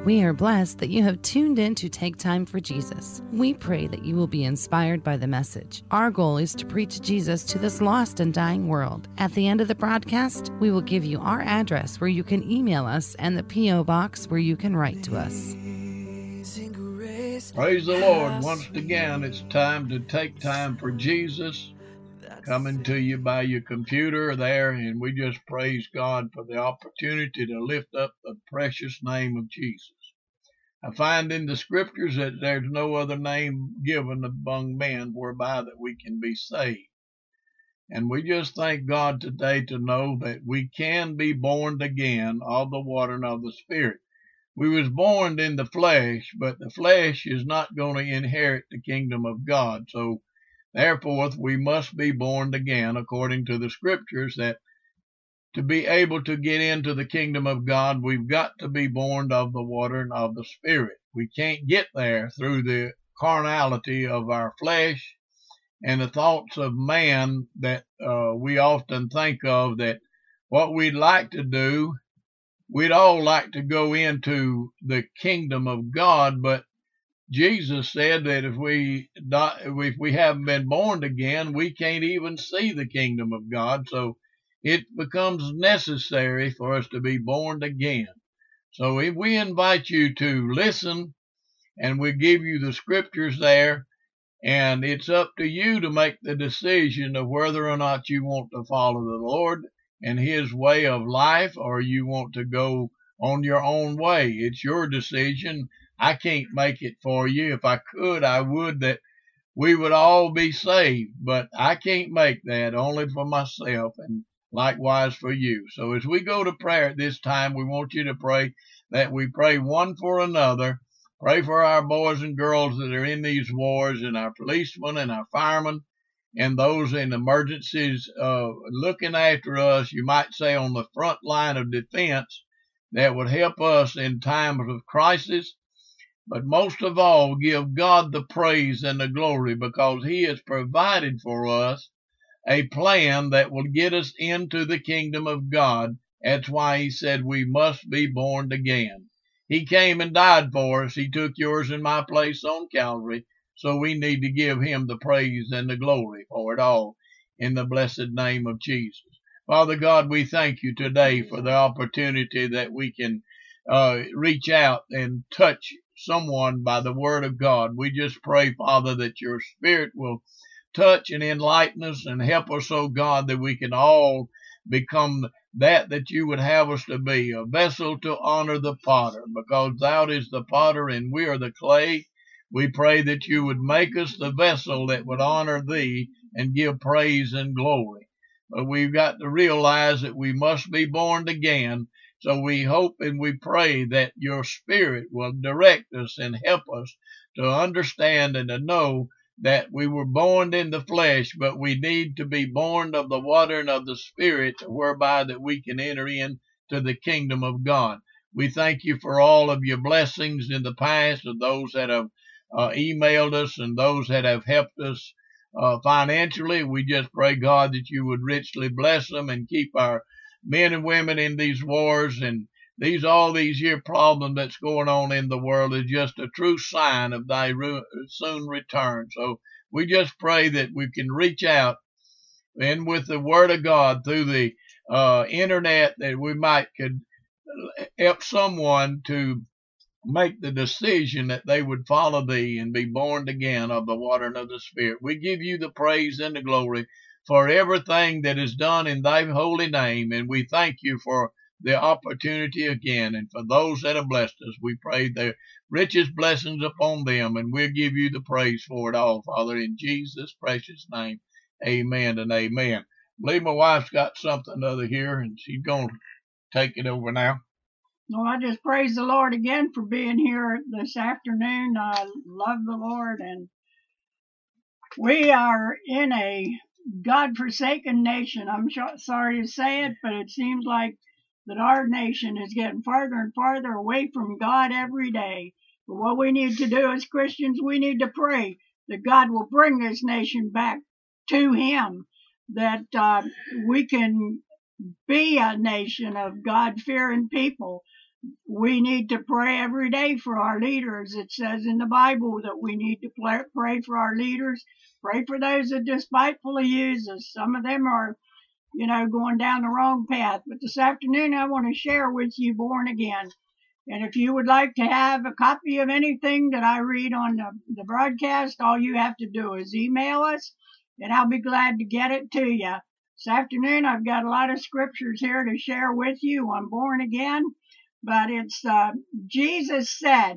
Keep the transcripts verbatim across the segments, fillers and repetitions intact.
We are blessed that you have tuned in to Take Time for Jesus. We pray that you will be inspired by the message. Our goal is to preach Jesus to this lost and dying world. At the end of the broadcast, we will give you our address where you can email us and the P O box where you can write to us. Praise the Lord. Once again, it's time to take time for Jesus. Coming to you by your computer there, and we just praise God for the opportunity to lift up the precious name of Jesus. I find in the scriptures that there's no other name given among men whereby that we can be saved. And we just thank God today to know that we can be born again of the water and of the Spirit. We was born in the flesh, but the flesh is not going to inherit the kingdom of God. So therefore, we must be born again according to the scriptures, that to be able to get into the kingdom of God, we've got to be born of the water and of the Spirit. We can't get there through the carnality of our flesh and the thoughts of man that uh, we often think of, that what we'd like to do, we'd all like to go into the kingdom of God, but Jesus said that if we not, if we haven't been born again, we can't even see the kingdom of God. So it becomes necessary for us to be born again. So if we invite you to listen, and we give you the scriptures there, and it's up to you to make the decision of whether or not you want to follow the Lord and His way of life, or you want to go on your own way. It's your decision. I can't make it for you. If I could, I would, that we would all be saved, but I can't make that, only for myself and likewise for you. So as we go to prayer at this time, we want you to pray that we pray one for another. Pray for our boys and girls that are in these wars, and our policemen and our firemen, and those in emergencies uh, looking after us, you might say on the front line of defense, that would help us in times of crisis. But most of all, give God the praise and the glory, because He has provided for us a plan that will get us into the kingdom of God. That's why He said we must be born again. He came and died for us. He took yours and my place on Calvary. So we need to give Him the praise and the glory for it all in the blessed name of Jesus. Father God, we thank you today for the opportunity that we can uh, reach out and touch someone by the word of God. We just pray, Father, that your Spirit will touch and enlighten us and help us, oh God, that we can all become that that you would have us to be, a vessel to honor the potter, because thou is the potter and we are the clay. We pray that you would make us the vessel that would honor thee and give praise and glory. But we've got to realize that we must be born again. So we hope and we pray that your Spirit will direct us and help us to understand and to know that we were born in the flesh, but we need to be born of the water and of the Spirit, whereby that we can enter into the kingdom of God. We thank you for all of your blessings in the past, of those that have uh, emailed us and those that have helped us uh, financially. We just pray, God, that you would richly bless them and keep our men and women in these wars, and these all these year problem that's going on in the world is just a true sign of thy re- soon return. So we just pray that we can reach out and with the word of God through the uh, internet, that we might could help someone to make the decision that they would follow thee and be born again of the water and of the Spirit. We give you the praise and the glory for everything that is done in thy holy name, and we thank you for the opportunity again. And for those that have blessed us, we pray the richest blessings upon them, and we'll give you the praise for it all, Father, in Jesus' precious name. Amen and amen. I believe my wife's got something other here, and she's going to take it over now. Well, I just praise the Lord again for being here this afternoon. I love the Lord, and we are in a God-forsaken nation. I'm sorry to say it, but it seems like that our nation is getting farther and farther away from God every day. But what we need to do as Christians, we need to pray that God will bring this nation back to Him, that uh, we can be a nation of God-fearing people, We need to pray every day for our leaders. It says in the Bible that we need to pray for our leaders, pray for those that despitefully use us. Some of them are, you know, going down the wrong path. But this afternoon I want to share with you Born Again. And if you would like to have a copy of anything that I read on the, the broadcast, all you have to do is email us, and I'll be glad to get it to you. This afternoon I've got a lot of scriptures here to share with you on Born Again. But it's uh, Jesus said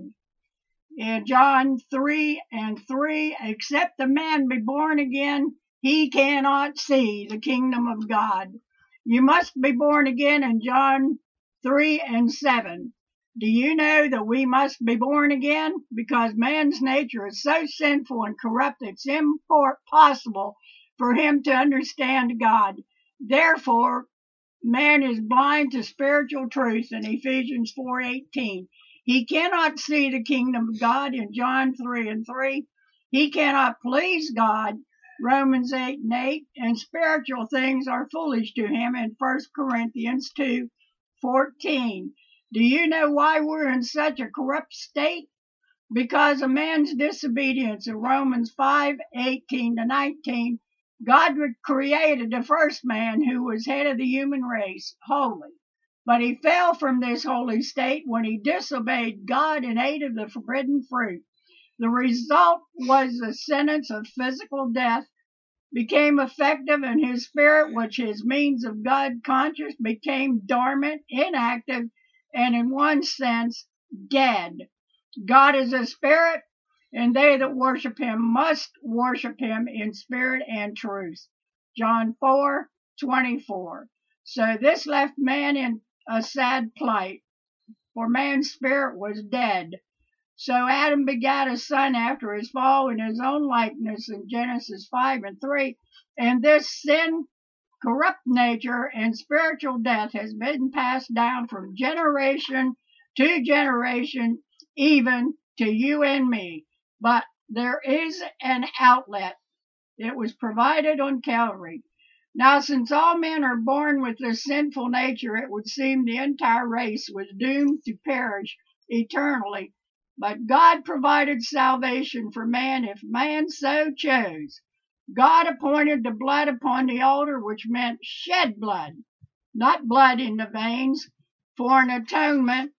in John three and three, except a man be born again, he cannot see the kingdom of God. You must be born again in John three and seven. Do you know that we must be born again? Because man's nature is so sinful and corrupt, it's impossible for him to understand God. Therefore, man is blind to spiritual truth in Ephesians four eighteen. He cannot see the kingdom of God in John three and three. He cannot please God, Romans eight and eight. And spiritual things are foolish to him in First Corinthians two fourteen. Do you know why we're in such a corrupt state? Because of man's disobedience in Romans five eighteen to nineteen. God created the first man who was head of the human race, holy. But he fell from this holy state when he disobeyed God and ate of the forbidden fruit. The result was the sentence of physical death became effective, and his spirit, which is means of God conscious, became dormant, inactive, and in one sense, dead. God is a spirit, and they that worship him must worship him in spirit and truth. John four twenty-four. So this left man in a sad plight, for man's spirit was dead. So Adam begat a son after his fall in his own likeness in Genesis five and three. And this sin, corrupt nature, and spiritual death has been passed down from generation to generation, even to you and me. But there is an outlet. It was provided on Calvary. Now, since all men are born with this sinful nature, it would seem the entire race was doomed to perish eternally. But God provided salvation for man if man so chose. God appointed the blood upon the altar, which meant shed blood, not blood in the veins, for an atonement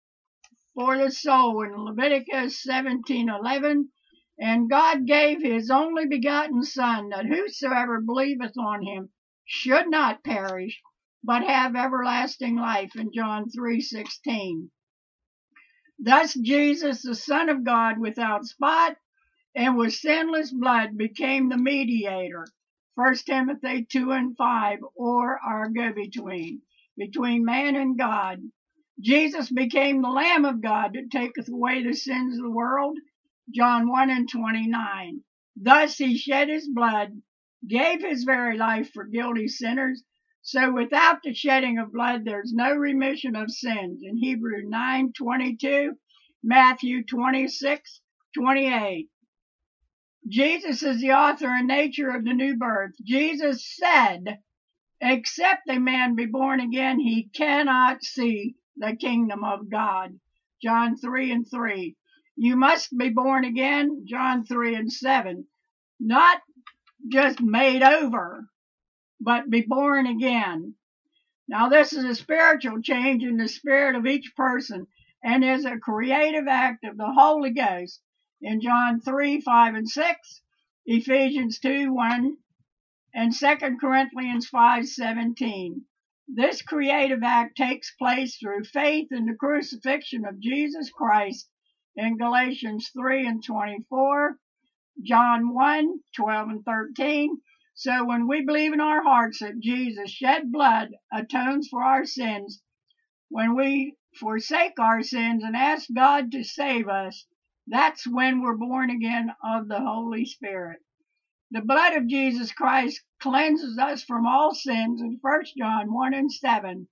for the soul in Leviticus seventeen eleven. And God gave his only begotten Son, that whosoever believeth on him should not perish, but have everlasting life, in John three sixteen. Thus Jesus, the Son of God, without spot and with sinless blood, became the mediator, First Timothy two and five, or our go-between, between man and God. Jesus became the Lamb of God that taketh away the sins of the world, John one and twenty-nine. Thus he shed his blood, gave his very life for guilty sinners. So without the shedding of blood, there's no remission of sins, in Hebrews nine twenty-two, Matthew twenty-six twenty-eight. Jesus is the author and nature of the new birth. Jesus said, except a man be born again, he cannot see the kingdom of God, John three and three. You must be born again, John three and seven. Not just made over, but be born again. Now, this is a spiritual change in the spirit of each person and is a creative act of the Holy Ghost in John three, five, and six, Ephesians two, one, and Second Corinthians five, seventeen. This creative act takes place through faith in the crucifixion of Jesus Christ in Galatians three and twenty-four, John one, twelve, and thirteen. So when we believe in our hearts that Jesus shed blood, atones for our sins, when we forsake our sins and ask God to save us, that's when we're born again of the Holy Spirit. The blood of Jesus Christ cleanses us from all sins in First John one and seven.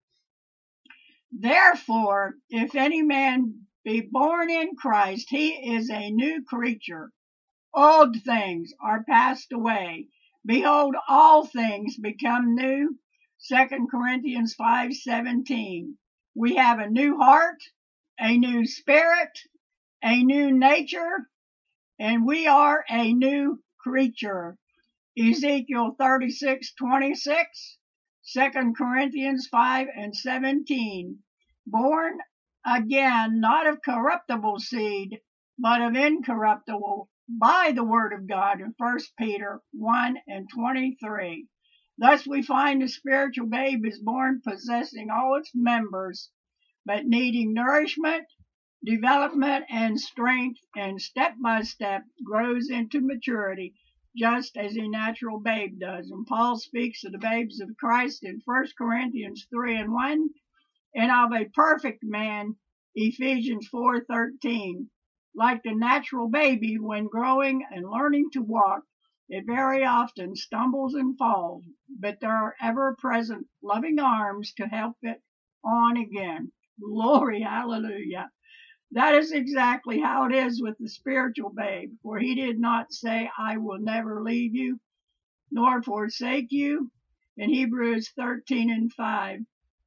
Therefore, if any man be born in Christ, he is a new creature. Old things are passed away. Behold, all things become new. Second Corinthians five seventeen. We have a new heart, a new spirit, a new nature, and we are a new creature. Ezekiel thirty-six twenty-six, Second Corinthians five and seventeen. Born again, not of corruptible seed, but of incorruptible, by the word of God in First Peter one and twenty-three. Thus we find the spiritual babe is born possessing all its members, but needing nourishment, development, and strength, and step by step grows into maturity, just as a natural babe does. And Paul speaks of the babes of Christ in First Corinthians three and one, and of a perfect man, Ephesians four thirteen. Like the natural baby, when growing and learning to walk, it very often stumbles and falls, but there are ever-present loving arms to help it on again. Glory, hallelujah. That is exactly how it is with the spiritual babe, for he did not say, I will never leave you, nor forsake you, in Hebrews thirteen and five.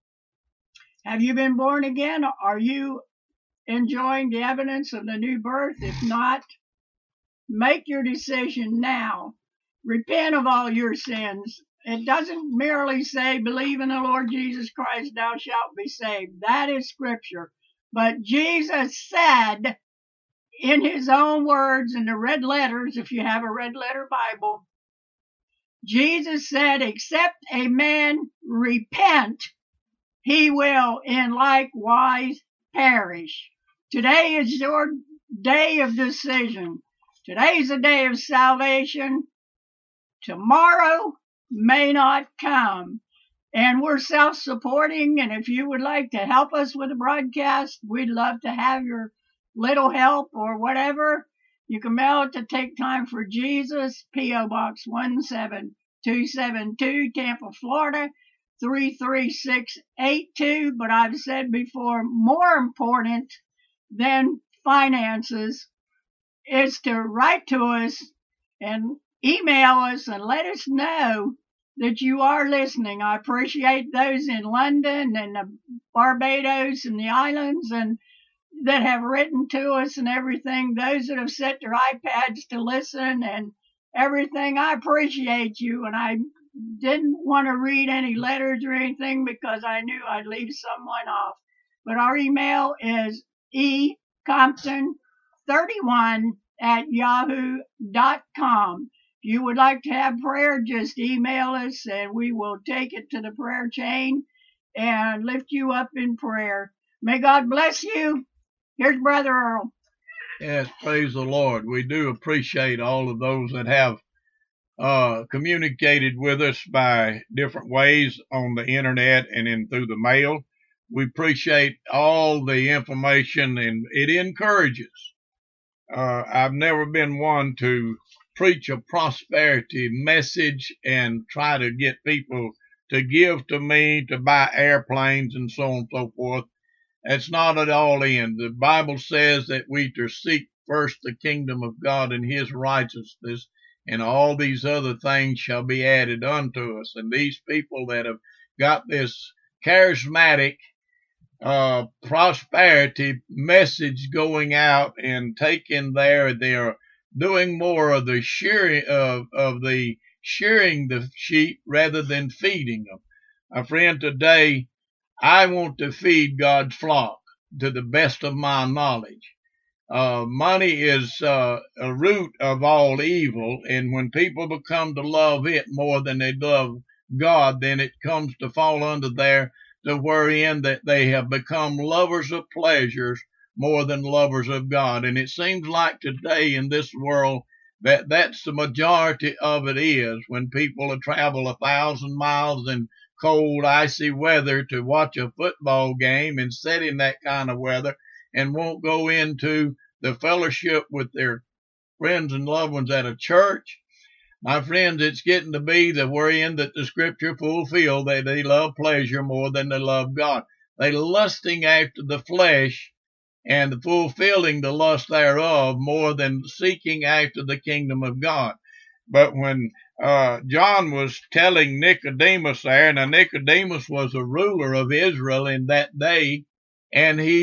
Have you been born again? Are you enjoying the evidence of the new birth? If not, make your decision now. Repent of all your sins. It doesn't merely say, believe in the Lord Jesus Christ, thou shalt be saved. That is scripture. But Jesus said in his own words in the red letters, if you have a red letter Bible, Jesus said, except a man repent, he will in like wise perish. Today is your day of decision. Today is a day of salvation. Tomorrow may not come. And we're self-supporting, and if you would like to help us with the broadcast, we'd love to have your little help or whatever. You can mail it to Take Time for Jesus, P O Box one seven two seven two, Tampa, Florida, three three six eight two. But I've said before, more important than finances is to write to us and email us and let us know that you are listening. I appreciate those in London and the Barbados and the islands and that have written to us and everything. Those that have set their iPads to listen and everything. I appreciate you, and I didn't want to read any letters or anything because I knew I'd leave someone off. But our email is e compton thirty-one at yahoo dot com. If you would like to have prayer, just email us and we will take it to the prayer chain and lift you up in prayer. May God bless you. Here's Brother Earl. Yes, praise the Lord. We do appreciate all of those that have uh, communicated with us by different ways on the internet and in through the mail. We appreciate all the information, and it encourages. Uh, I've never been one to preach a prosperity message and try to get people to give to me to buy airplanes and so on and so forth. That's not at all in. The Bible says that we to seek first the kingdom of God and his righteousness, and all these other things shall be added unto us. And these people that have got this charismatic uh, prosperity message going out and taking there, they're doing more of the shearing of, of the shearing the sheep rather than feeding them. My friend, today I want to feed God's flock to the best of my knowledge. Uh, money is uh, a root of all evil, and when people become to love it more than they love God, then it comes to fall under there to wherein that they have become lovers of pleasures more than lovers of God. And it seems like today in this world that that's the majority of it is, when people travel a thousand miles in cold, icy weather to watch a football game and sit in that kind of weather and won't go into the fellowship with their friends and loved ones at a church. My friends, it's getting to be the wherein that the scripture fulfill that they love pleasure more than they love God. They lusting after the flesh and fulfilling the lust thereof more than seeking after the kingdom of God. But when uh, John was telling Nicodemus there, now Nicodemus was a ruler of Israel in that day, and he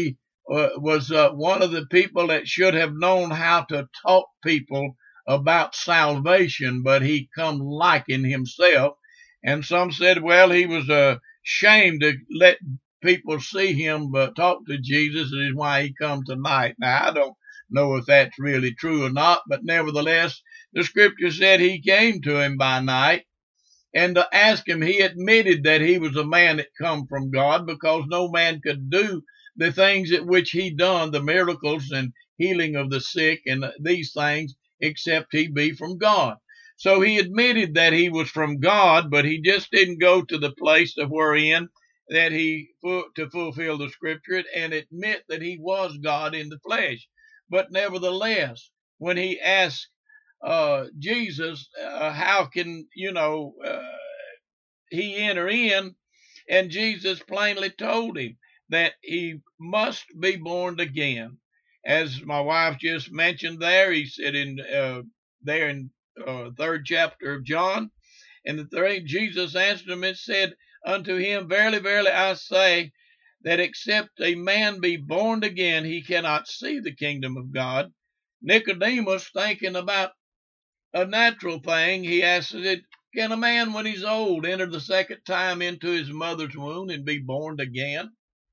uh, was uh, one of the people that should have known how to talk people about salvation, but he come liking himself. And some said, well, he was ashamed to let people see him but talk to Jesus, and is why he come tonight. Now, I don't know if that's really true or not, but nevertheless, the scripture said he came to him by night, and to ask him, he admitted that he was a man that come from God, because no man could do the things at which he done, the miracles and healing of the sick and these things, except he be from God. So he admitted that he was from God, but he just didn't go to the place of wherein that he, to fulfill the scripture and admit that he was God in the flesh. But nevertheless, when he asked uh, Jesus, uh, how can, you know, uh, he enter in, and Jesus plainly told him that he must be born again. As my wife just mentioned there, he said in uh, there in uh, third chapter of John, and the third, Jesus answered him and said unto him, verily, verily, I say that except a man be born again, he cannot see the kingdom of God. Nicodemus, thinking about a natural thing, he asked it, can a man when he's old enter the second time into his mother's womb and be born again?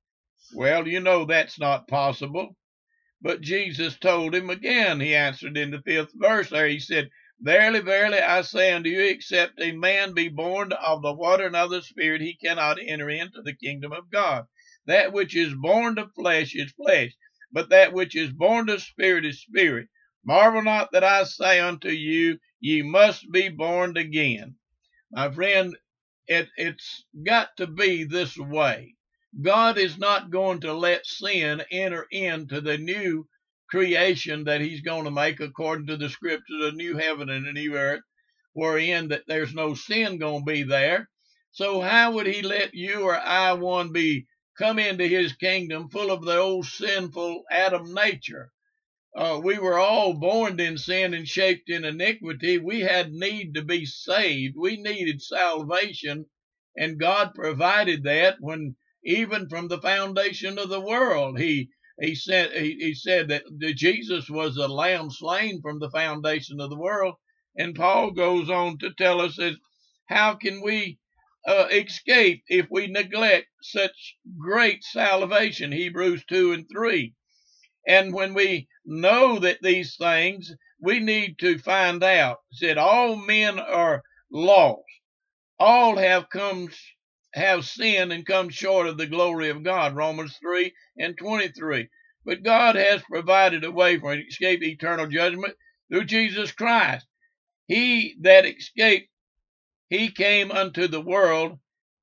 Well, you know that's not possible. But Jesus told him again, he answered in the fifth verse there, he said, verily, verily, I say unto you, except a man be born of the water and of the Spirit, he cannot enter into the kingdom of God. That which is born of flesh is flesh, but that which is born of Spirit is spirit. Marvel not that I say unto you, ye must be born again. My friend, it, it's got to be this way. God is not going to let sin enter into the new creation that he's going to make according to the scriptures, a new heaven and a new earth, wherein that there's no sin going to be there. So how would he let you or I one be come into his kingdom full of the old sinful Adam nature? Uh, we were all born in sin and shaped in iniquity. We had need to be saved. We needed salvation, and God provided that when even from the foundation of the world. He he said he, he said that Jesus was a lamb slain from the foundation of the world. And Paul goes on to tell us that how can we uh, escape if we neglect such great salvation? Hebrews two and three. And when we know that these things, we need to find out. It said all men are lost. All have come have sinned and come short of the glory of God, Romans three and twenty-three. But God has provided a way for escape eternal judgment through Jesus Christ. He that escaped, he came unto the world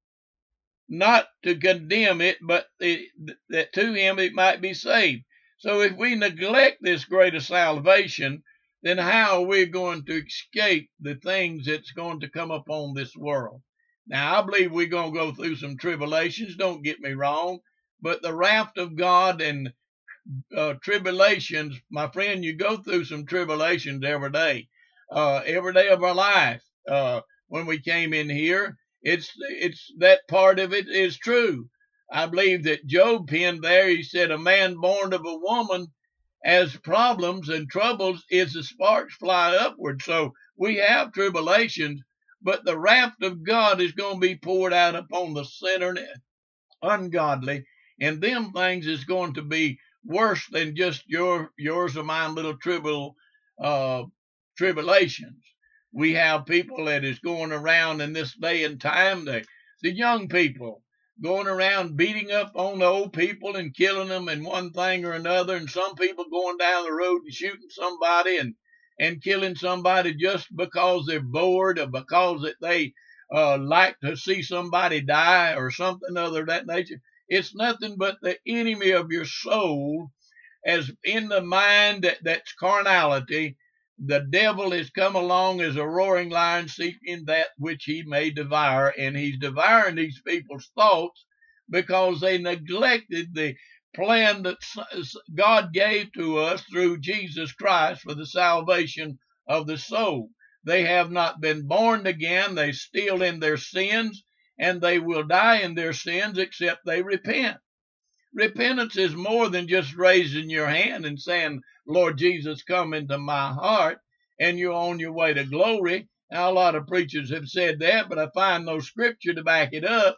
not to condemn it, but that to him it might be saved. So if we neglect this greater salvation, then how are we going to escape the things that's going to come upon this world? Now, I believe we're going to go through some tribulations, don't get me wrong, but the wrath of God and uh, tribulations, my friend, you go through some tribulations every day, uh, every day of our life. Uh, when we came in here, it's it's that part of it is true. I believe that Job penned there, he said, a man born of a woman has problems and troubles is the sparks fly upward. So we have tribulations, but the wrath of God is going to be poured out upon the sinner and ungodly, and them things is going to be worse than just your yours or mine little tribal uh, tribulations. We have people that is going around in this day and time, the, the young people, going around beating up on the old people and killing them and one thing or another, and some people going down the road and shooting somebody and and killing somebody just because they're bored or because that they uh, like to see somebody die or something other of that nature. It's nothing but the enemy of your soul, as in the mind that, that's carnality. The devil has come along as a roaring lion seeking that which he may devour, and he's devouring these people's thoughts because they neglected the plan that God gave to us through Jesus Christ for the salvation of the soul. They have not been born again. They're still in their sins, and they will die in their sins except they repent. Repentance is more than just raising your hand and saying, Lord Jesus, come into my heart, and you're on your way to glory. Now, a lot of preachers have said that, but I find no scripture to back it up.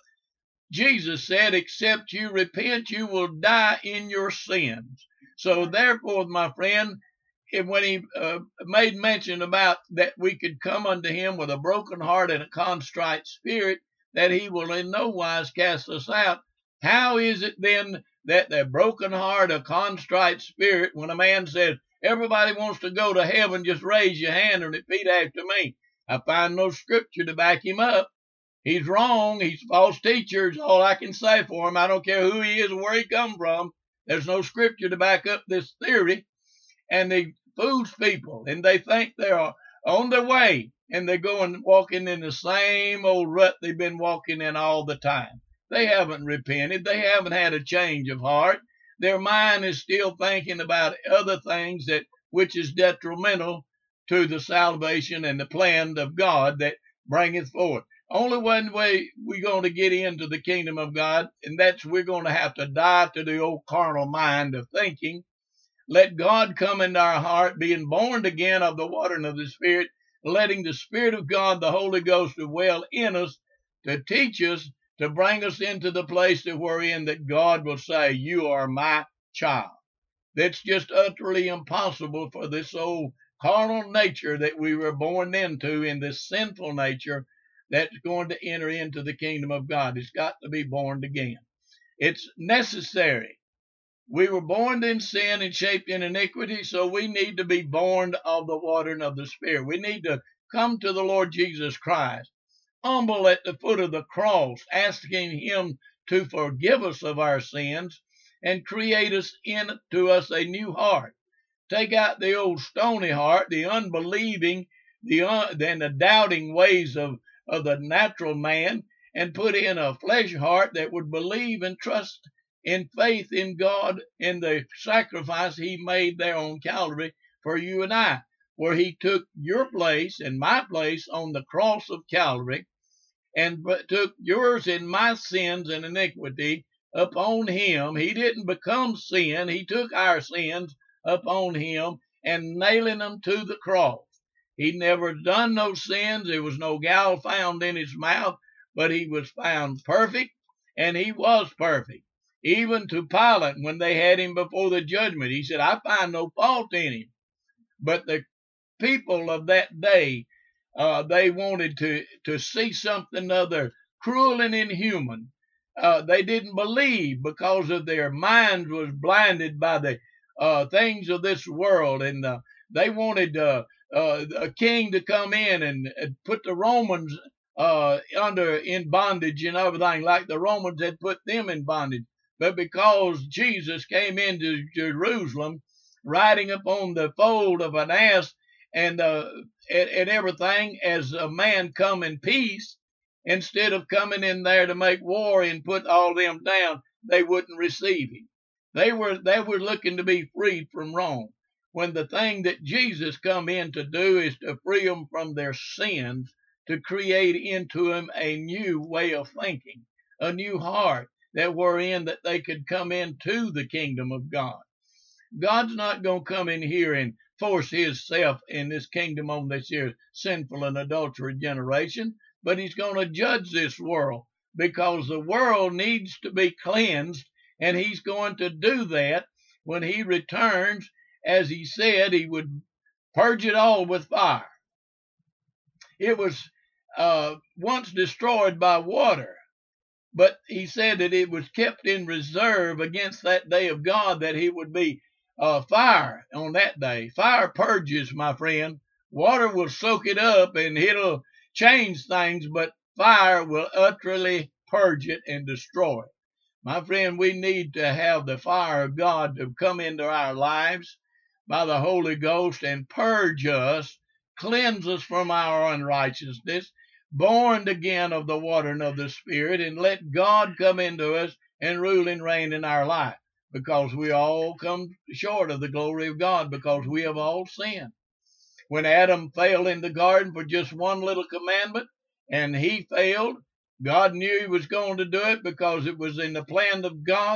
Jesus said, except you repent, you will die in your sins. So therefore, my friend, when he uh, made mention about that we could come unto him with a broken heart and a contrite spirit, that he will in no wise cast us out, how is it then that the broken heart, a contrite spirit, when a man says, everybody wants to go to heaven, just raise your hand and repeat after me? I find no scripture to back him up. He's wrong. He's a false teacher is all I can say for him. I don't care who he is or where he come from. There's no scripture to back up this theory. And they fools people, and they think they're on their way, and they're going walking in the same old rut they've been walking in all the time. They haven't repented. They haven't had a change of heart. Their mind is still thinking about other things that which is detrimental to the salvation and the plan of God that bringeth forth. Only one way we're going to get into the kingdom of God, and that's we're going to have to die to the old carnal mind of thinking. Let God come into our heart, being born again of the water and of the Spirit, letting the Spirit of God, the Holy Ghost, dwell in us to teach us, to bring us into the place that we're in, that God will say, you are my child. That's just utterly impossible for this old carnal nature that we were born into, in this sinful nature that's going to enter into the kingdom of God. It's got to be born again. It's necessary. We were born in sin and shaped in iniquity, so we need to be born of the water and of the Spirit. We need to come to the Lord Jesus Christ, humble at the foot of the cross, asking him to forgive us of our sins and create us into us a new heart. Take out the old stony heart, the unbelieving, the un, and the doubting ways of, of the natural man, and put in a flesh heart that would believe and trust in faith in God and the sacrifice he made there on Calvary for you and I, where he took your place and my place on the cross of Calvary and took yours and my sins and iniquity upon him. He didn't become sin. He took our sins upon him and nailing them to the cross. He never done no sins. There was no gall found in his mouth, but he was found perfect, and he was perfect. Even to Pilate, when they had him before the judgment, he said, I find no fault in him. But the people of that day, uh, they wanted to, to see something other cruel and inhuman. Uh, they didn't believe because of their minds was blinded by the uh, things of this world. And uh, they wanted uh, uh, a king to come in and, and put the Romans uh, under in bondage and everything, like the Romans had put them in bondage. But because Jesus came into Jerusalem riding upon the foal of an ass and, uh, and, and everything as a man come in peace, instead of coming in there to make war and put all them down, they wouldn't receive him. They were, they were looking to be freed from Rome, when the thing that Jesus come in to do is to free them from their sins, to create into them a new way of thinking, a new heart, that were in that they could come into the kingdom of God. God's not going to come in here and force his self in this kingdom on this here sinful and adulterous generation, but he's going to judge this world, because the world needs to be cleansed, and he's going to do that when he returns, as he said he would purge it all with fire. It was uh, once destroyed by water, but he said that it was kept in reserve against that day of God, that he would be uh, fire on that day. Fire purges, my friend. Water will soak it up and it'll change things, but fire will utterly purge it and destroy it. My friend, we need to have the fire of God to come into our lives by the Holy Ghost and purge us, cleanse us from our unrighteousness, born again of the water and of the Spirit, and let God come into us and rule and reign in our life, because we all come short of the glory of God, because we have all sinned. When Adam failed in the garden for just one little commandment, and he failed, God knew he was going to do it because it was in the plan of God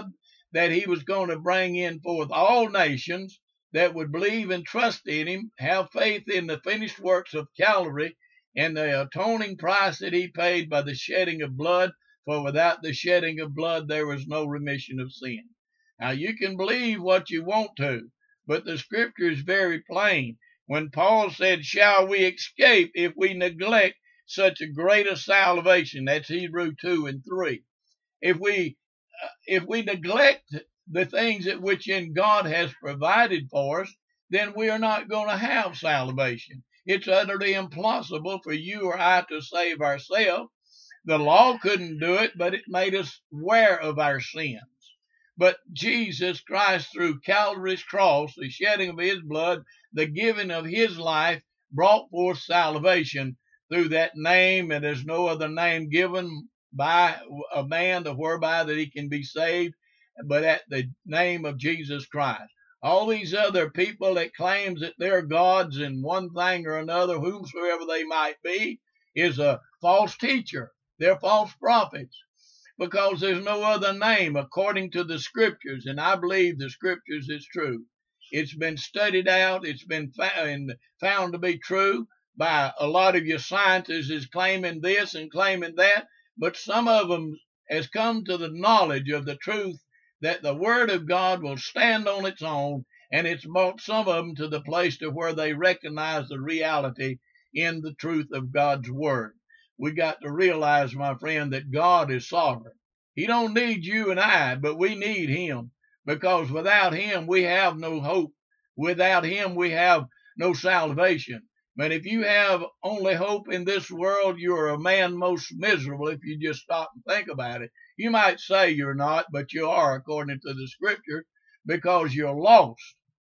that he was going to bring in forth all nations that would believe and trust in him, have faith in the finished works of Calvary and the atoning price that he paid by the shedding of blood, for without the shedding of blood there was no remission of sin. Now you can believe what you want to, but the scripture is very plain. When Paul said, shall we escape if we neglect such a great a salvation? That's Hebrews two and three. If we, uh, if we neglect the things that which in God has provided for us, then we are not going to have salvation. It's utterly impossible for you or I to save ourselves. The law couldn't do it, but it made us aware of our sins. But Jesus Christ, through Calvary's cross, the shedding of his blood, the giving of his life, brought forth salvation through that name, and there's no other name given by a man to whereby that he can be saved, but at the name of Jesus Christ. All these other people that claims that they're gods in one thing or another, whomsoever they might be, is a false teacher. They're false prophets, because there's no other name according to the scriptures, and I believe the scriptures is true. It's been studied out. It's been found, found to be true by a lot of your scientists is claiming this and claiming that, but some of them has come to the knowledge of the truth that the word of God will stand on its own, and it's brought some of them to the place to where they recognize the reality in the truth of God's word. We got to realize, my friend, that God is sovereign. He don't need you and I, but we need him, because without him we have no hope. Without him we have no salvation. But if you have only hope in this world, you're a man most miserable if you just stop and think about it. You might say you're not, but you are according to the scripture, because you're lost,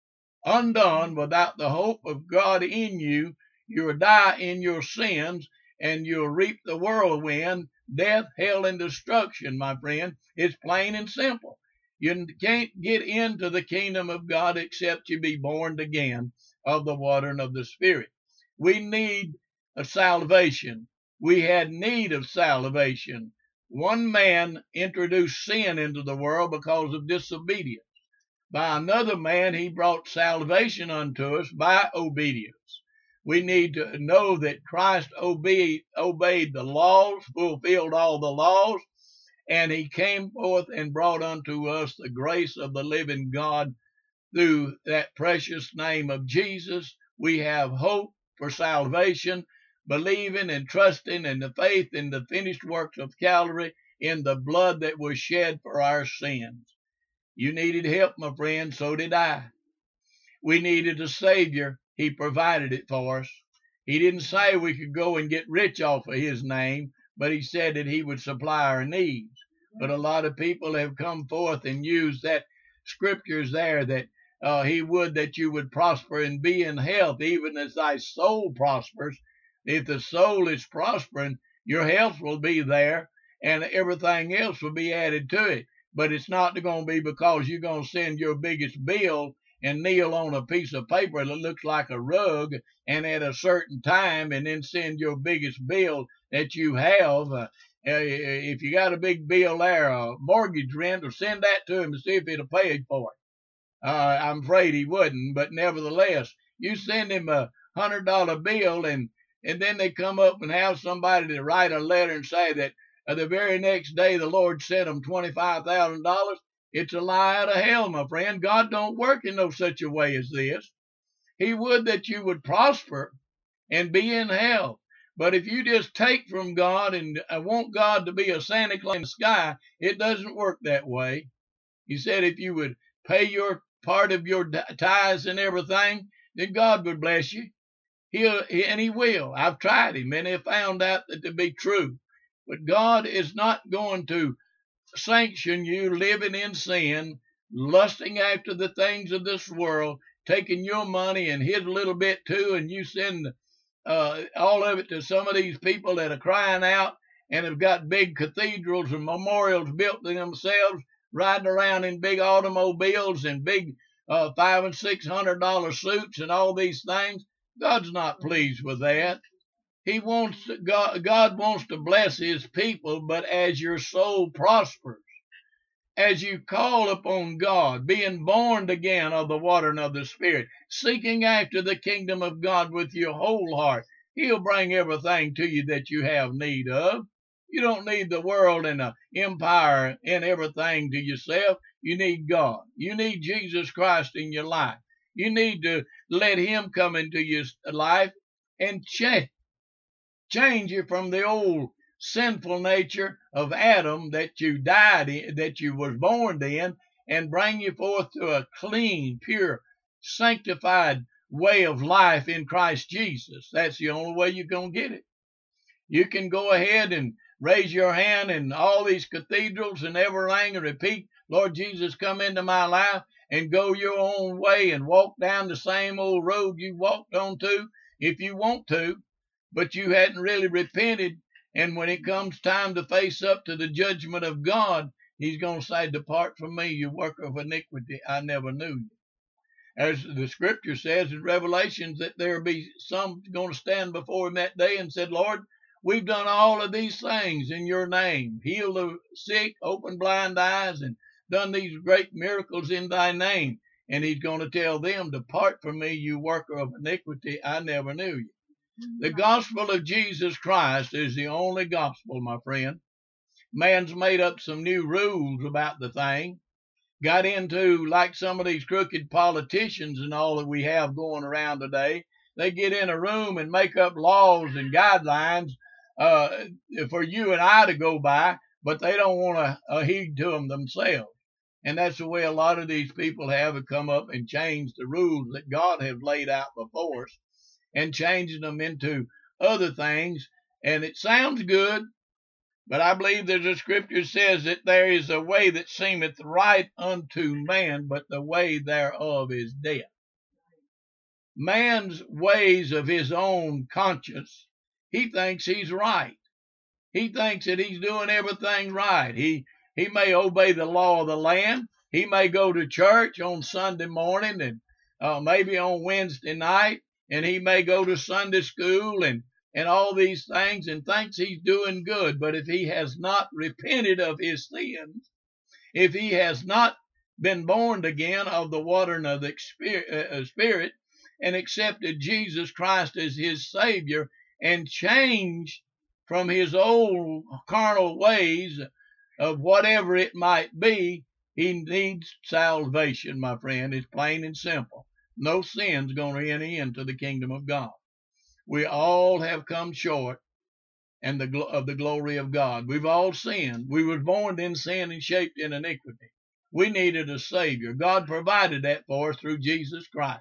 undone, without the hope of God in you. You'll die in your sins, and you'll reap the whirlwind, death, hell, and destruction, my friend. It's plain and simple. You can't get into the kingdom of God except you be born again of the water and of the Spirit. We need a salvation. We had need of salvation. One man introduced sin into the world because of disobedience. By another man, he brought salvation unto us by obedience. We need to know that Christ obeyed, obeyed the laws, fulfilled all the laws, and he came forth and brought unto us the grace of the living God through that precious name of Jesus. We have hope for salvation, believing and trusting in the faith in the finished works of Calvary, in the blood that was shed for our sins. You needed help, my friend, so did I. We needed a Savior. He provided it for us. He didn't say we could go and get rich off of his name, but he said that he would supply our needs. But a lot of people have come forth and used that scriptures there that uh, he would that you would prosper and be in health, even as thy soul prospers. If the soul is prospering, your health will be there, and everything else will be added to it. But it's not going to be because you're going to send your biggest bill and kneel on a piece of paper that looks like a rug, and at a certain time, and then send your biggest bill that you have. Uh, if you got a big bill there, a mortgage rent, or send that to him and see if he'll pay it for it. Uh, I'm afraid he wouldn't, but nevertheless, you send him a hundred dollar bill, and and then they come up and have somebody to write a letter and say that uh, the very next day the Lord sent them twenty-five thousand dollars. It's a lie out of hell, my friend. God don't work in no such a way as this. He would that you would prosper and be in health. But if you just take from God and want God to be a Santa Claus in the sky, it doesn't work that way. He said if you would pay your part of your tithes and everything, then God would bless you. He'll, and he will. I've tried him, and I found out that to be true. But God is not going to sanction you living in sin, lusting after the things of this world, taking your money and his little bit too, and you send uh, all of it to some of these people that are crying out and have got big cathedrals and memorials built to themselves, riding around in big automobiles and big uh, five and six hundred dollar suits and all these things. God's not pleased with that. He wants to, God, God wants to bless his people, but as your soul prospers. as you call upon God, being born again of the water and of the Spirit, seeking after the kingdom of God with your whole heart, He'll bring everything to you that you have need of. You don't need the world and the empire and everything to yourself. You need God. You need Jesus Christ in your life. You need to let Him come into your life and change, change you from the old sinful nature of Adam that you died in, that you was born in, and bring you forth to a clean, pure, sanctified way of life in Christ Jesus. That's the only way you're going to get it. You can go ahead and raise your hand in all these cathedrals and everything and repeat, Lord Jesus, come into my life, and go your own way and walk down the same old road you walked on to if you want to, but you hadn't really repented. And when it comes time to face up to the judgment of God, He's going to say, depart from me, you worker of iniquity, I never knew you. As the scripture says in Revelations, that there will be some going to stand before Him that day and said, Lord, we've done all of these things in your name, healed the sick, opened blind eyes, and done these great miracles in thy name. And He's going to tell them, depart from me, you worker of iniquity, I never knew you. The gospel of Jesus Christ is the only gospel, my friend. Man's made up some new rules about the thing, got into, like some of these crooked politicians and all that we have going around today, they get in a room and make up laws and guidelines uh, for you and I to go by, but they don't want to uh, heed to them themselves. And that's the way a lot of these people have come up and changed the rules that God has laid out before us, and changing them into other things. And it sounds good, but I believe there's a scripture says that there is a way that seemeth right unto man, but the way thereof is death. Man's ways of his own conscience, he thinks he's right. He thinks that he's doing everything right. He he may obey the law of the land. He may go to church on Sunday morning and uh, maybe on Wednesday night, and he may go to Sunday school and, and all these things and thinks he's doing good. But if he has not repented of his sins, if he has not been born again of the water and of the Spirit and accepted Jesus Christ as his Savior and changed from his old carnal ways of whatever it might be, he needs salvation, my friend. It's plain and simple. No sin's going to enter into the kingdom of God. We all have come short and the of the glory of God. We've all sinned. We were born in sin and shaped in iniquity. We needed a Savior. God provided that for us through Jesus Christ.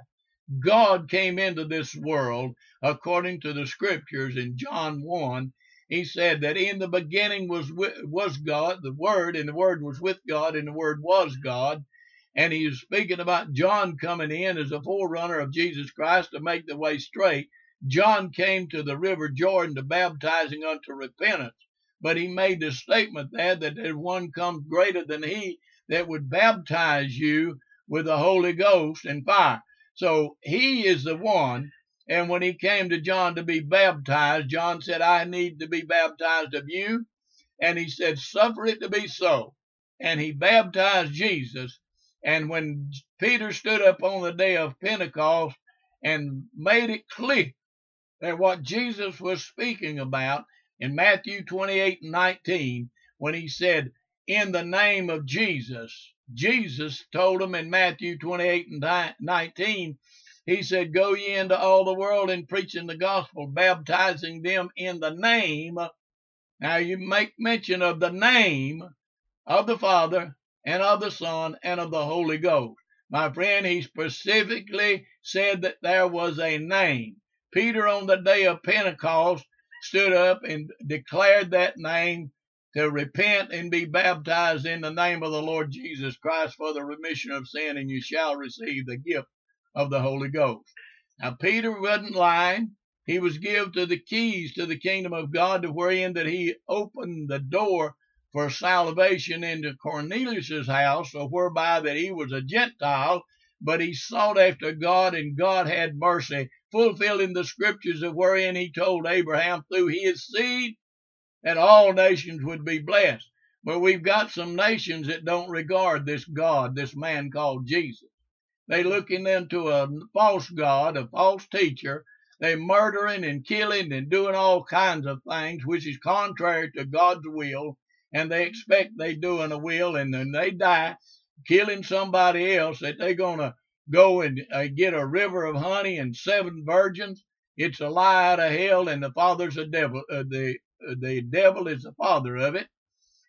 God came into this world according to the scriptures in John one. He said that in the beginning was was God, the Word, and the Word was with God, and the Word was God. And he was speaking about John coming in as a forerunner of Jesus Christ to make the way straight. John came to the river Jordan to baptizing unto repentance. But he made the statement there that there one comes greater than he that would baptize you with the Holy Ghost and fire. So he is the one. And when he came to John to be baptized, John said, I need to be baptized of you. And he said, suffer it to be so. And he baptized Jesus. And when Peter stood up on the day of Pentecost and made it clear that what Jesus was speaking about in Matthew twenty-eight and nineteen, when he said, in the name of Jesus, Jesus told them in Matthew twenty-eight and nineteen, he said, go ye into all the world and preaching the gospel, baptizing them in the name. Now you make mention of the name of the Father and of the Son and of the Holy Ghost. My friend, he specifically said that there was a name. Peter on the day of Pentecost stood up and declared that name to repent and be baptized in the name of the Lord Jesus Christ for the remission of sin, and you shall receive the gift of the Holy Ghost. Now, Peter wasn't lying. He was given to the keys to the kingdom of God, to wherein that he opened the door for salvation into Cornelius's house, or whereby that he was a Gentile, but he sought after God, and God had mercy, fulfilling the scriptures of wherein he told Abraham through his seed that all nations would be blessed. But we've got some nations that don't regard this God, this man called Jesus. They looking into a false God, a false teacher. They murdering and killing and doing all kinds of things, which is contrary to God's will. And they expect they doing a will, and then they die killing somebody else, that they're going to go and uh, get a river of honey and seven virgins. It's a lie out of hell, and the father's a devil. Uh, the, uh, the devil is the father of it.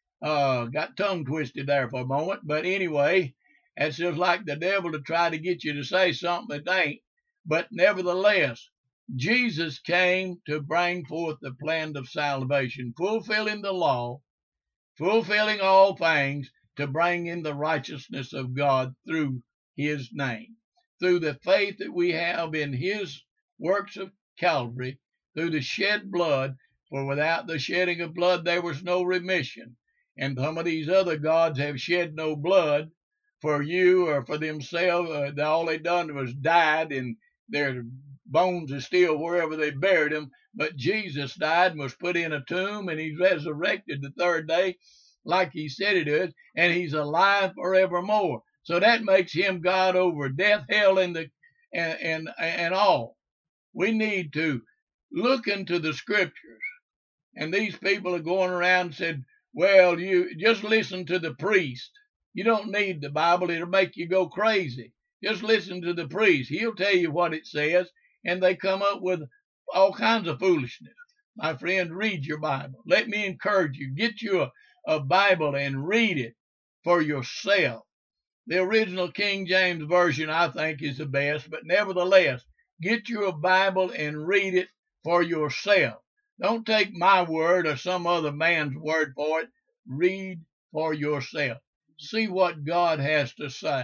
Uh, got tongue twisted there for a moment, but anyway, that's just like the devil to try to get you to say something that ain't. But nevertheless, Jesus came to bring forth the plan of salvation, fulfilling the law, fulfilling all things, to bring in the righteousness of God through his name, through the faith that we have in his works of Calvary, through the shed blood, for without the shedding of blood there was no remission. And some of these other gods have shed no blood for you or for themselves. Uh, all they done was died, and their bones are still wherever they buried them. But Jesus died and was put in a tomb, and he's resurrected the third day, like he said it is, and he's alive forevermore. So that makes him God over death, hell, and the and and, and all. We need to look into the scriptures. And these people are going around and said, well, you just listen to the priest. You don't need the Bible. It'll make you go crazy. Just listen to the priest. He'll tell you what it says, and they come up with all kinds of foolishness. My friend, read your Bible. Let me encourage you. Get you a, a Bible and read it for yourself. The original King James Version, I think, is the best, but nevertheless, get you a Bible and read it for yourself. Don't take my word or some other man's word for it. Read for yourself. See what God has to say.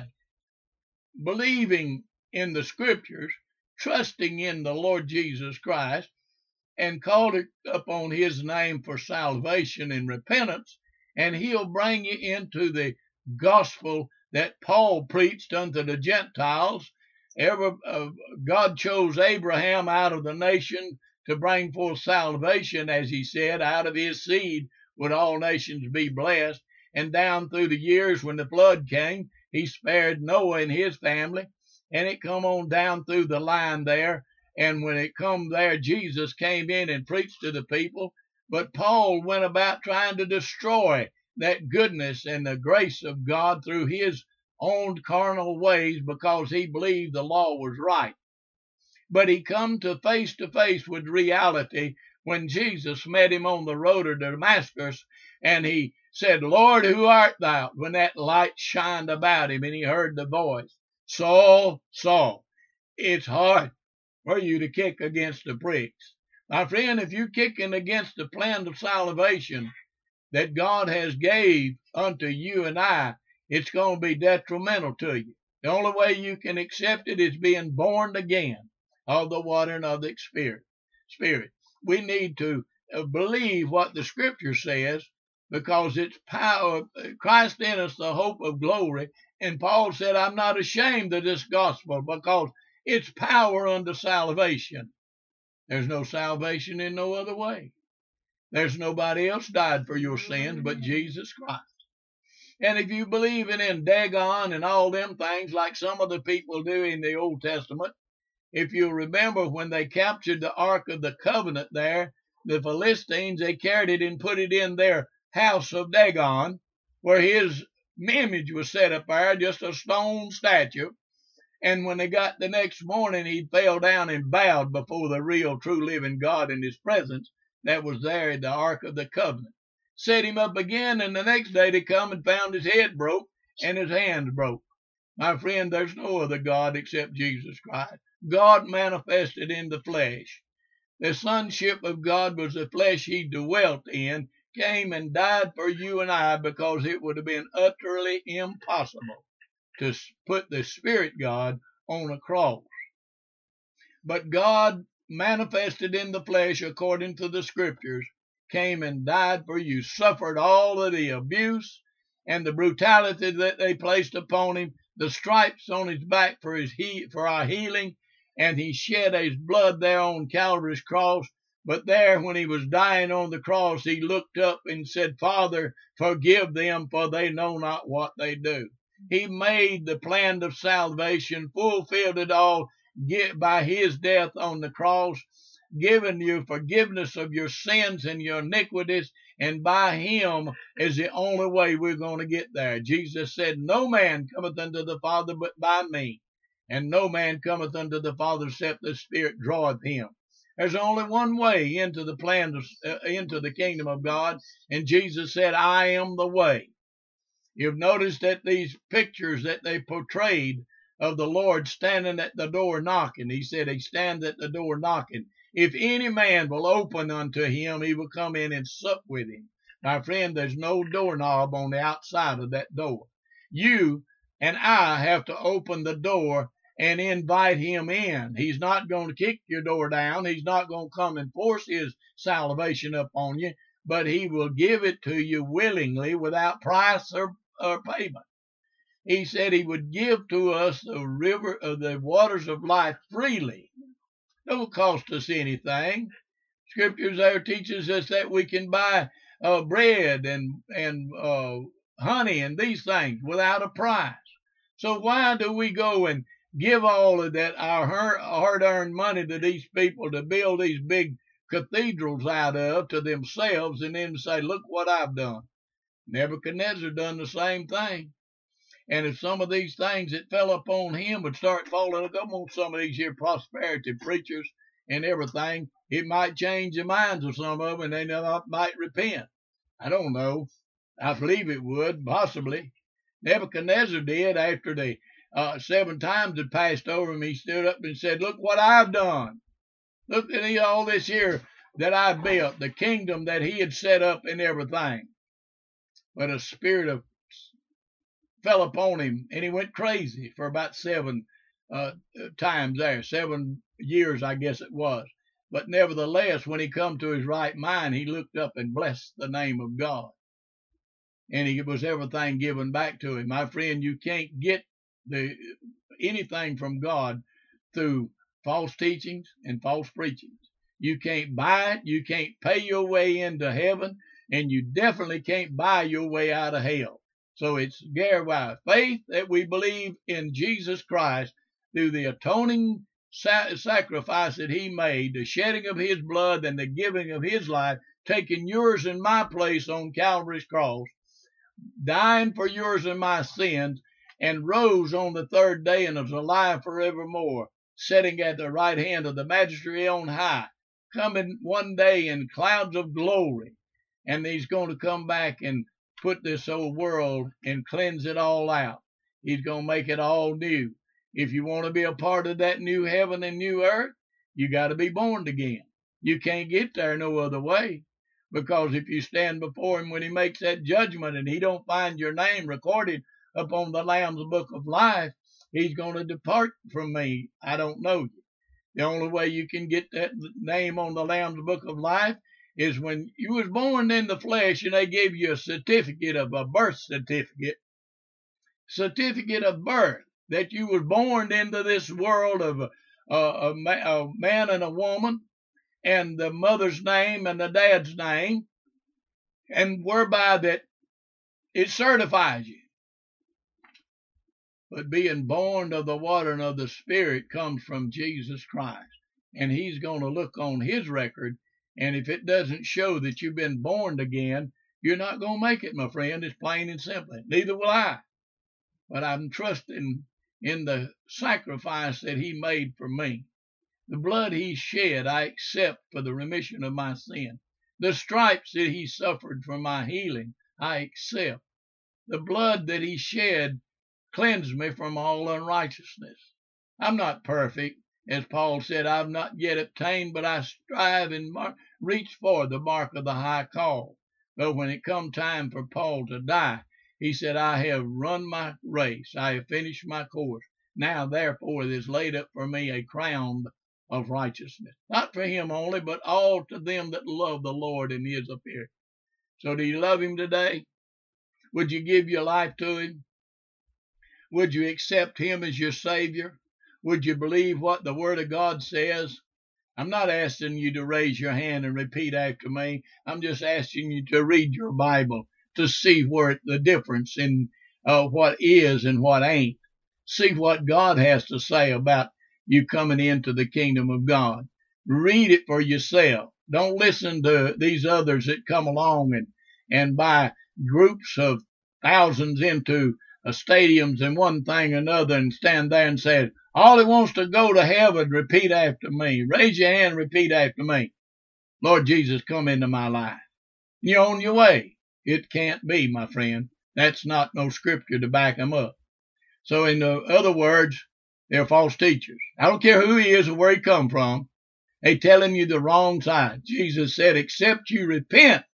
Believing in the scriptures, trusting in the Lord Jesus Christ, and call it upon his name for salvation and repentance, and he'll bring you into the gospel that Paul preached unto the Gentiles. Ever, uh, God chose Abraham out of the nation to bring forth salvation, as he said, out of his seed would all nations be blessed. And down through the years when the flood came, he spared Noah and his family, and it come on down through the line there. And when it come there, Jesus came in and preached to the people. But Paul went about trying to destroy that goodness and the grace of God through his own carnal ways, because he believed the law was right. But he come to face to face with reality when Jesus met him on the road to Damascus, and he said, Lord, who art thou? When that light shined about him and he heard the voice, Saul, Saul, it's hard for you to kick against the pricks. My friend, if you're kicking against the plan of salvation that God has gave unto you and I, it's going to be detrimental to you. The only way you can accept it is being born again of the water and of the Spirit. Spirit. We need to believe what the Scripture says, because it's power. Christ in us, the hope of glory. And Paul said, I'm not ashamed of this gospel, because it's power unto salvation. There's no salvation in no other way. There's nobody else died for your sins but Jesus Christ. And if you believe in, in Dagon and all them things like some of the people do in the Old Testament, if you remember when they captured the Ark of the Covenant there, the Philistines, they carried it and put it in their house of Dagon, where his image was set up there, just a stone statue. And when they got the next morning, he fell down and bowed before the real, true, living God in his presence that was there in the Ark of the Covenant. Set him up again, and the next day they come and found his head broke and his hands broke. My friend, there's no other God except Jesus Christ. God manifested in the flesh. The sonship of God was the flesh he dwelt in, came and died for you and I, because it would have been utterly impossible to put the Spirit God on a cross. But God manifested in the flesh according to the Scriptures, came and died for you, suffered all of the abuse and the brutality that they placed upon him, the stripes on his back for his he for our healing, and he shed his blood there on Calvary's cross But there, when he was dying on the cross, he looked up and said, Father, forgive them, for they know not what they do. He made the plan of salvation, fulfilled it all by his death on the cross, given you forgiveness of your sins and your iniquities, and by him is the only way we're going to get there. Jesus said, no man cometh unto the Father but by me, and no man cometh unto the Father except the Spirit draweth him. There's only one way into the plan, of, uh, into the kingdom of God, and Jesus said, I am the way. You've noticed that these pictures that they portrayed of the Lord standing at the door knocking, he said he stands at the door knocking. If any man will open unto him, he will come in and sup with him. My friend, there's no doorknob on the outside of that door. You and I have to open the door and invite him in. He's not going to kick your door down. He's not going to come and force his salvation upon you, but he will give it to you willingly without price or, or payment. He said he would give to us the river of the waters of life freely. Don't cost us anything. Scriptures there teaches us that we can buy uh, bread and and uh, honey and these things without a price. So why do we go and give all of that, our hard-earned money, to these people to build these big cathedrals out of to themselves, and then say, look what I've done? Nebuchadnezzar done the same thing. And if some of these things that fell upon him would start falling up on some of these here prosperity preachers and everything, it might change the minds of some of them, and they might repent. I don't know. I believe it would, possibly. Nebuchadnezzar did. After the uh, seven times had passed over him, he stood up and said, look what I've done. Look at all this here that I built, the kingdom that he had set up and everything. But a spirit of fell upon him, and he went crazy for about seven uh, times there, seven years, I guess it was. But nevertheless, when he come to his right mind, he looked up and blessed the name of God. And he was everything given back to him. My friend, you can't get the anything from God through false teachings and false preachings. You can't buy it. You can't pay your way into heaven, and you definitely can't buy your way out of hell. So it's by faith that we believe in Jesus Christ through the atoning sa- sacrifice that he made, the shedding of his blood and the giving of his life, taking yours and my place on Calvary's cross, dying for yours and my sins, and rose on the third day and is alive forevermore, sitting at the right hand of the Majesty on high, coming one day in clouds of glory, and he's going to come back and put this old world and cleanse it all out. He's going to make it all new. If you want to be a part of that new heaven and new earth, you got to be born again. You can't get there no other way, because if you stand before him when he makes that judgment and he don't find your name recorded upon the Lamb's book of life, he's going to depart from me. I don't know you. The only way you can get that name on the Lamb's book of life is when you was born in the flesh and they gave you a certificate of a birth certificate, certificate of birth, that you was born into this world of a, a, a, a man and a woman, and the mother's name and the dad's name, and whereby that it certifies you. But being born of the water and of the Spirit comes from Jesus Christ, and he's going to look on his record. And if it doesn't show that you've been born again, you're not going to make it, my friend. It's plain and simple. Neither will I. But I'm trusting in the sacrifice that he made for me. The blood he shed, I accept for the remission of my sin. The stripes that he suffered for my healing, I accept. The blood that he shed cleansed me from all unrighteousness. I'm not perfect. As Paul said, I've not yet obtained, but I strive and mar- reach for the mark of the high call. But when it come time for Paul to die, he said, I have run my race. I have finished my course. Now, therefore, there is laid up for me a crown of righteousness. Not for him only, but all to them that love the Lord and his appearing. So do you love him today? Would you give your life to him? Would you accept him as your Savior? Would you believe what the Word of God says? I'm not asking you to raise your hand and repeat after me. I'm just asking you to read your Bible to see where the difference in uh, what is and what ain't. See what God has to say about you coming into the kingdom of God. Read it for yourself. Don't listen to these others that come along and, and buy groups of thousands into uh, stadiums and one thing and another and stand there and say, all he wants to go to heaven, repeat after me. Raise your hand, repeat after me. Lord Jesus, come into my life. You're on your way. It can't be, my friend. That's not no scripture to back them up. So in other words, they're false teachers. I don't care who he is or where he come from. They telling you the wrong side. Jesus said, except you repent,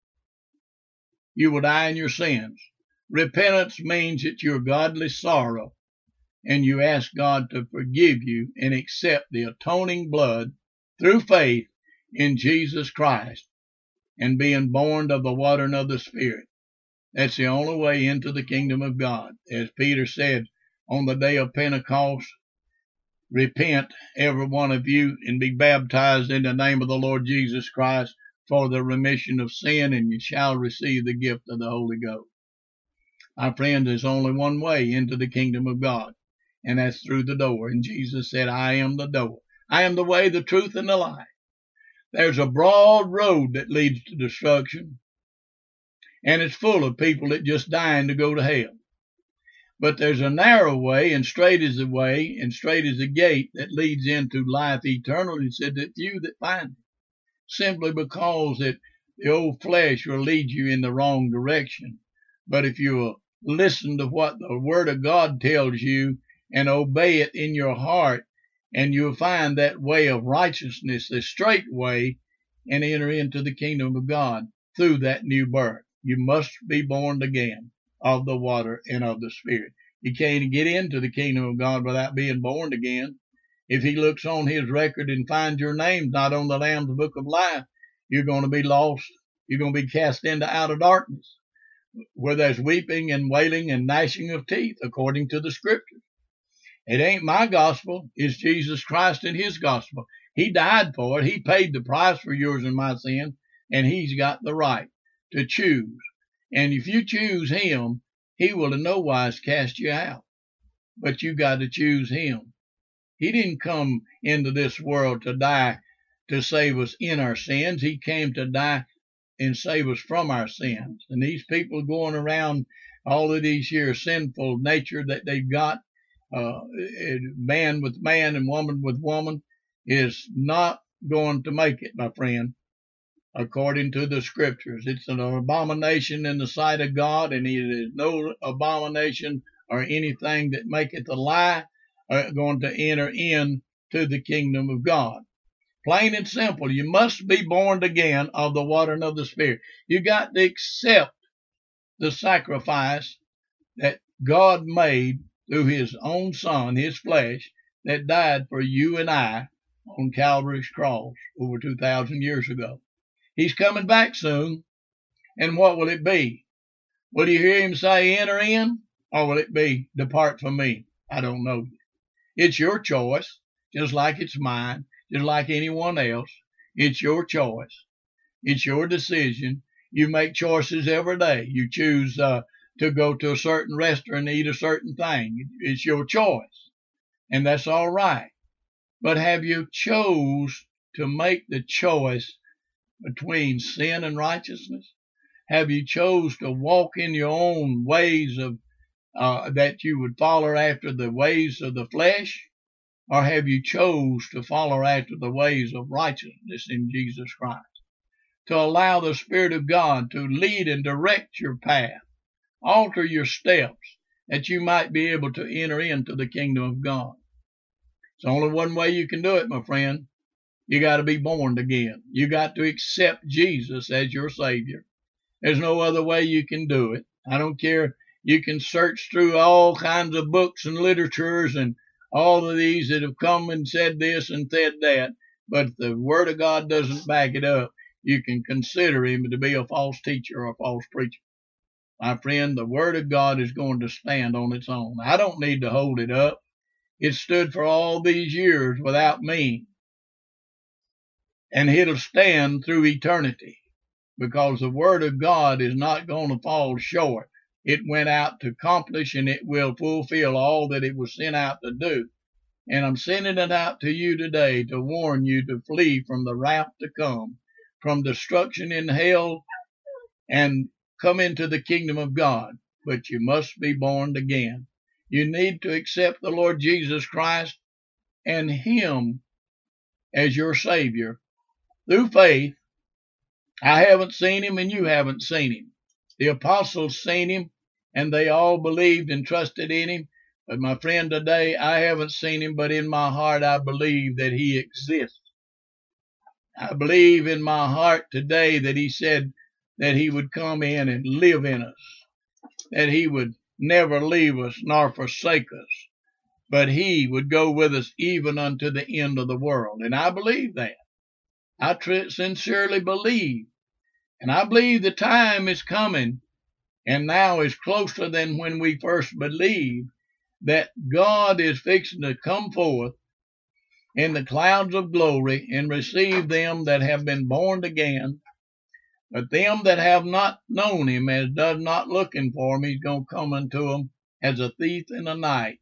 you will die in your sins. Repentance means that you're godly sorrow and you ask God to forgive you and accept the atoning blood through faith in Jesus Christ and being born of the water and of the Spirit. That's the only way into the kingdom of God. As Peter said on the day of Pentecost, repent, every one of you, and be baptized in the name of the Lord Jesus Christ for the remission of sin, and you shall receive the gift of the Holy Ghost. My friend, there's only one way into the kingdom of God, and that's through the door. And Jesus said, I am the door. I am the way, the truth, and the life. There's a broad road that leads to destruction, and it's full of people that just dying to go to hell. But there's a narrow way, and straight is the way, and straight is the gate that leads into life eternal. He said that few that find it, simply because that the old flesh will lead you in the wrong direction. But if you will listen to what the Word of God tells you and obey it in your heart, and you'll find that way of righteousness, the straight way, and enter into the kingdom of God through that new birth. You must be born again of the water and of the Spirit. You can't get into the kingdom of God without being born again. If he looks on his record and finds your name not on the Lamb's book of life, you're going to be lost. You're going to be cast into outer darkness, where there's weeping and wailing and gnashing of teeth, according to the scriptures. It ain't my gospel. It's Jesus Christ and his gospel. He died for it. He paid the price for yours and my sin, and he's got the right to choose. And if you choose him, he will in no wise cast you out. But you got to choose him. He didn't come into this world to die to save us in our sins. He came to die and save us from our sins. And these people going around all of these years, sinful nature that they've got, uh, man with man and woman with woman, is not going to make it, my friend. According to the scriptures, it's an abomination in the sight of God, and it is no abomination or anything that maketh a lie are going to enter in to the kingdom of God. Plain and simple. You must be born again of the water and of the Spirit. You got to accept the sacrifice that God made through his own Son, his flesh, that died for you and I on Calvary's cross over two thousand years ago. He's coming back soon. And what will it be? Will you hear him say, enter in? Or will it be, depart from me? I don't know. It's your choice, just like it's mine, just like anyone else. It's your choice. It's your decision. You make choices every day. You choose uh, to go to a certain restaurant and eat a certain thing. It's your choice. And that's all right. But have you chose to make the choice between sin and righteousness? Have you chose to walk in your own ways of uh, that you would follow after the ways of the flesh? Or have you chose to follow after the ways of righteousness in Jesus Christ? To allow the Spirit of God to lead and direct your path, alter your steps, that you might be able to enter into the kingdom of God. It's only one way you can do it, my friend. You got to be born again. You got to accept Jesus as your Savior. There's no other way you can do it. I don't care. You can search through all kinds of books and literatures and all of these that have come and said this and said that, but if the Word of God doesn't back it up, you can consider him to be a false teacher or a false preacher. My friend, the Word of God is going to stand on its own. I don't need to hold it up. It stood for all these years without me. and it'll stand through eternity, because the Word of God is not going to fall short. It went out to accomplish, and it will fulfill all that it was sent out to do. And I'm sending it out to you today to warn you to flee from the wrath to come, from destruction in hell, and come into the kingdom of God. But you must be born again. You need to accept the Lord Jesus Christ and Him as your Savior through faith. I haven't seen Him, and you haven't seen Him. The apostles seen Him, and they all believed and trusted in Him. But my friend, today I haven't seen Him, but in my heart I believe that He exists. I believe in my heart today that He said that He would come in and live in us, that He would never leave us nor forsake us, but He would go with us even unto the end of the world. And I believe that. I tr- sincerely believe. And I believe the time is coming, and now is closer than when we first believed, that God is fixing to come forth in the clouds of glory and receive them that have been born again. But them that have not known Him, as does not looking for Him, He's going to come unto them as a thief in the night.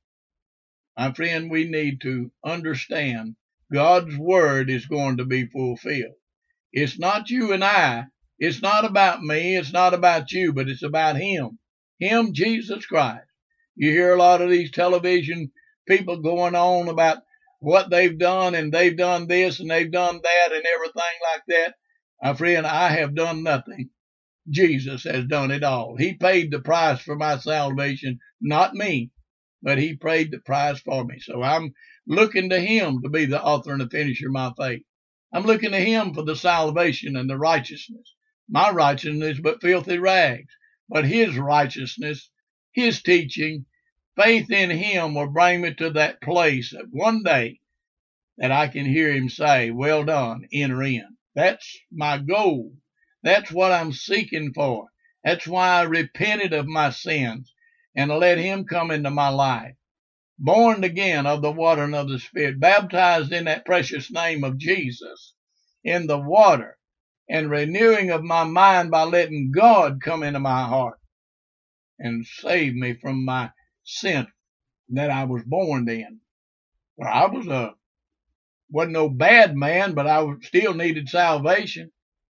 My friend, we need to understand God's Word is going to be fulfilled. It's not you and I. It's not about me. It's not about you, but it's about Him. Him, Jesus Christ. You hear a lot of these television people going on about what they've done, and they've done this, and they've done that, and everything like that. My friend, I have done nothing. Jesus has done it all. He paid the price for my salvation, not me, but He paid the price for me. So I'm looking to Him to be the author and the finisher of my faith. I'm looking to Him for the salvation and the righteousness. My righteousness but filthy rags, but His righteousness, His teaching, faith in Him will bring me to that place that one day that I can hear Him say, well done, enter in. That's my goal. That's what I'm seeking for. That's why I repented of my sins and let Him come into my life. Born again of the water and of the Spirit, baptized in that precious name of Jesus, in the water, and renewing of my mind by letting God come into my heart and save me from my sin that I was born in. For I was a wasn't no bad man, but I still needed salvation.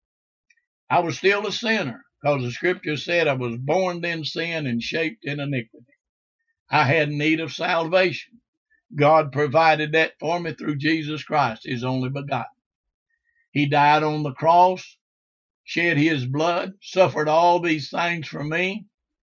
I was still a sinner, because the Scripture said I was born in sin and shaped in iniquity. I had need of salvation. God provided that for me through Jesus Christ, His only begotten. He died on the cross, shed His blood, suffered all these things for me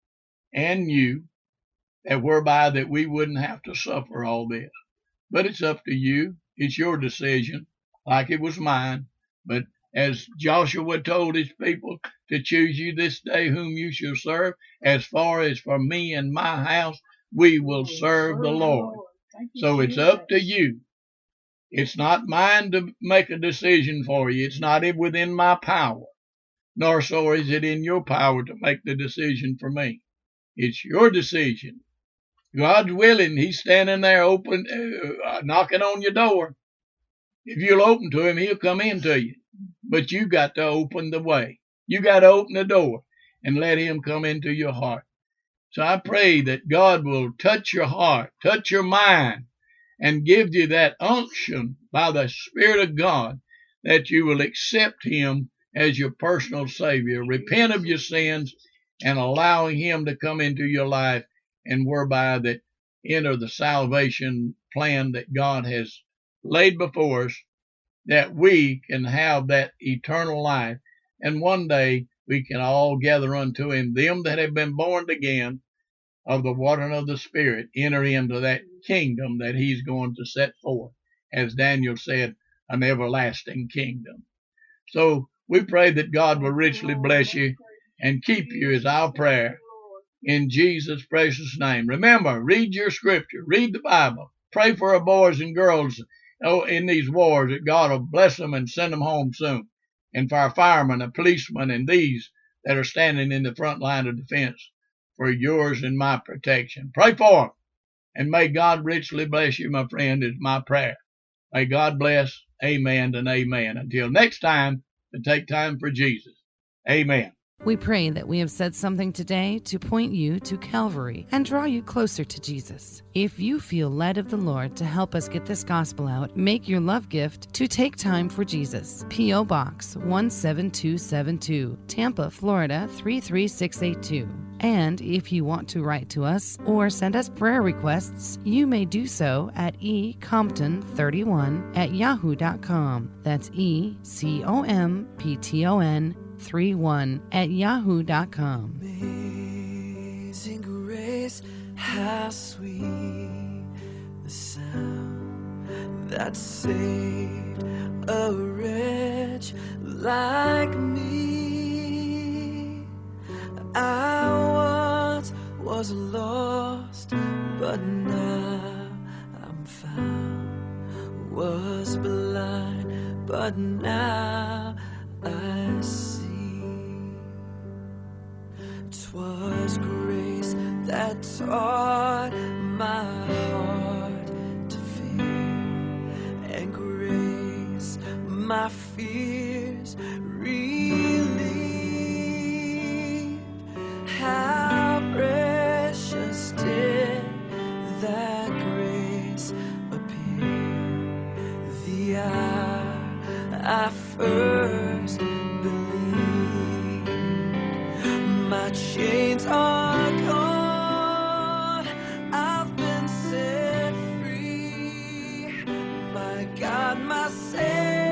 and you, that whereby that we wouldn't have to suffer all this. But it's up to you. It's your decision, like it was mine. But as Joshua told his people, to choose you this day whom you shall serve, as far as for me and my house, we will serve the Lord. So it's up to you. It's not mine to make a decision for you. It's not within my power, nor so is it in your power to make the decision for me. It's your decision. God's willing. He's standing there open, uh, knocking on your door. If you'll open to Him, He'll come into you. But you got to open the way. You got to open the door and let Him come into your heart. So I pray that God will touch your heart, touch your mind, and give you that unction by the Spirit of God that you will accept Him as your personal Savior. Repent of your sins and allowing Him to come into your life, and whereby that enter the salvation plan that God has laid before us, that we can have that eternal life. And one day we can all gather unto Him, them that have been born again of the water and of the Spirit, enter into that kingdom that He's going to set forth, as Daniel said, an everlasting kingdom. So we pray that God will richly bless you and keep you, is our prayer, in Jesus' precious name. Remember, read your Scripture, read the Bible, pray for our boys and girls oh, in these wars, that God will bless them and send them home soon. And for our firemen and policemen and these that are standing in the front line of defense, for yours and my protection. Pray for them, and may God richly bless you, my friend, is my prayer. May God bless. Amen and amen. Until next time, to take time for Jesus. Amen. We pray that we have said something today to point you to Calvary and draw you closer to Jesus. If you feel led of the Lord to help us get this gospel out, make your love gift to Take Time for Jesus. P O. Box one seven two seven two, Tampa, Florida three three six eight two. And if you want to write to us or send us prayer requests, you may do so at e compton thirty-one at yahoo dot com. That's E C O M P T O N thirty-one at yahoo dot com. Amazing grace, how sweet the sound that saved a wretch like me. I once was lost, but now I'm found. Was blind, but now I see. 'Twas grace that taught my heart to fear, and grace my fears relieved. How precious did that grace appear the hour I first believed. My chains are gone, I've been set free. My God, my Savior,